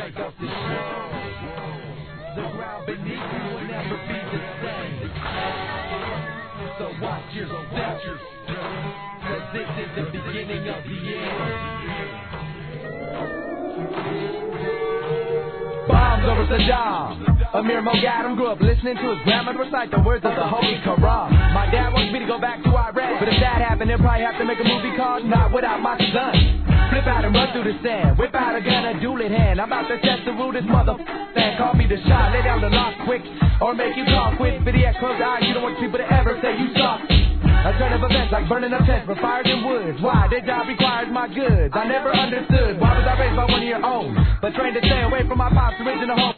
take us to the ground beneath you will never be the same. So watch your step, cause this is the beginning of the end. Bombs over Saddam. Amir Mogadam grew up listening to his grandmother recite the words of the Holy Quran. My dad wants me to go back to Iraq, but if that happened, they'll probably have to make a movie called Not Without My Son. Flip out and run through the sand, whip out a gun, a duel in hand. I'm about to test the rudest motherfucker. Call me the shot, lay down the lock quick, or make you call quit. Video close the eyes, you don't want people to ever say you saw. A turn of events like burning up tents for fires in woods. Why? Their job requires my goods. I never understood. Why was I raised by one of your own, but trained to stay away from my pop's original home?